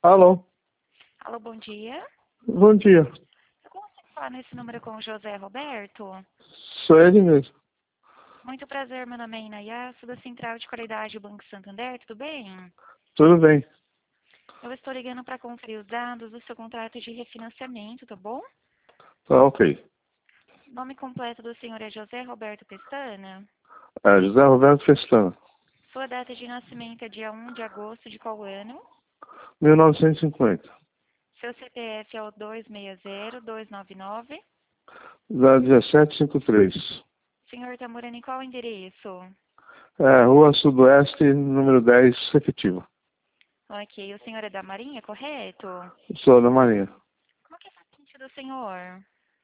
Alô, Alô, bom dia. bom dia. Eu consigo falar nesse número com o José Roberto? Sou ele mesmo. Muito prazer, meu nome é Inayá, sou da Central de Qualidade do Banco Santander, tudo bem? Tudo bem. Eu estou ligando para conferir os dados do seu contrato de refinanciamento, tá bom? Tá ok. O nome completo do senhor é José Roberto Pestana. É José Roberto Pestana, Sua data de nascimento é dia 1 de agosto de qual ano? 1950. Seu CPF é o 260-299. 1753. O senhor está morando em qual endereço? Rua Sudoeste, número 10, efetiva. Ok, o senhor é da Marinha, correto? Sou da Marinha. Como que é a patente do senhor?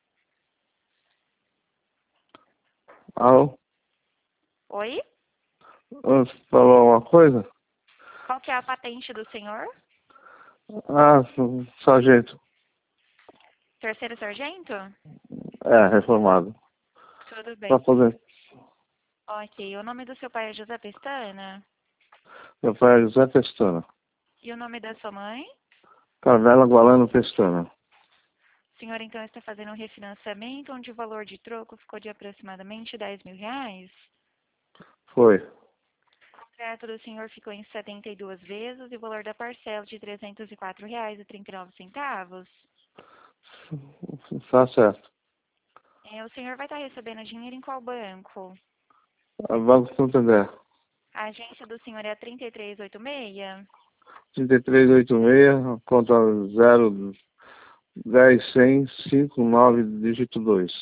Alô, Oi? falou alguma coisa? Qual que é a patente do senhor? Sargento. Terceiro sargento? Reformado. Tudo Pra bem. fazer. Ok, o nome do seu pai é José Pestana? Meu pai é José Pestana. E o nome da sua mãe? Carmela Gualano Pestana. O senhor então está fazendo um refinanciamento onde o valor de troco ficou de aproximadamente R$ 10.000. Foi. O contrato do senhor ficou em 72 vezes e o valor da parcela de R$ 304,39. Tá certo. O senhor vai estar recebendo dinheiro em qual banco? Banco Santander. A agência do senhor é a 3386? 3386, conta 0 10 100 59 dígito 2.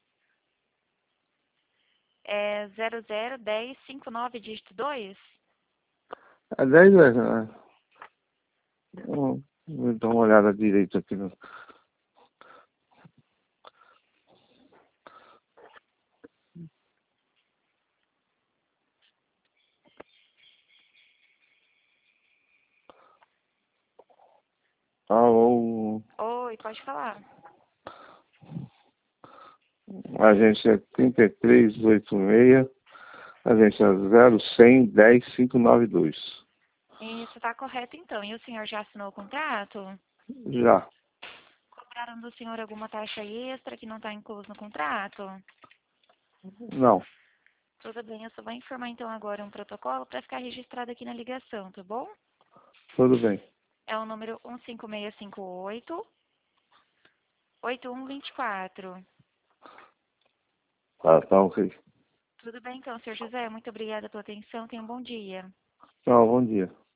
É 001059 dígito 2? 10 vou dar uma olhada direito aqui. Oi, pode falar. Agência 3386, agência 0100 10 592. Isso está correto então. E o senhor já assinou o contrato? Já. Cobraram do senhor alguma taxa extra que não está incluso no contrato? Não. Tudo bem, eu só vou informar então agora um protocolo para ficar registrado aqui na ligação, tá bom? Tudo bem. É o número 15658-8124. Tá ok. Tudo bem então, senhor José. Muito obrigada pela atenção. Tenha um bom dia. Tchau, bom dia.